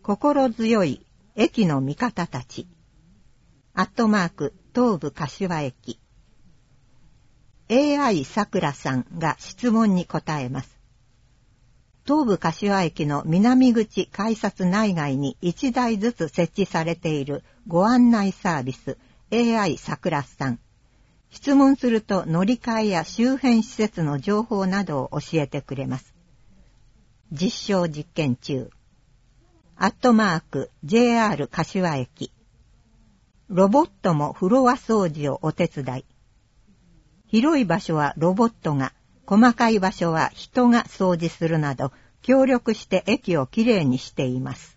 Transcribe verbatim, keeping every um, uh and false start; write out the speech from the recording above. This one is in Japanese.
心強い駅の味方たち。アットマーク東武柏駅。エーアイ さくらさんが質問に答えます。東武柏駅の南口改札内外にいちだいずつ設置されているご案内サービス エーアイ さくらさん。質問すると乗り換えや周辺施設の情報などを教えてくれます。実証実験中。アットマーク ジェイアール 柏駅。ロボットもフロア掃除をお手伝い。広い場所はロボットが、細かい場所は人が掃除するなど、協力して駅をきれいにしています。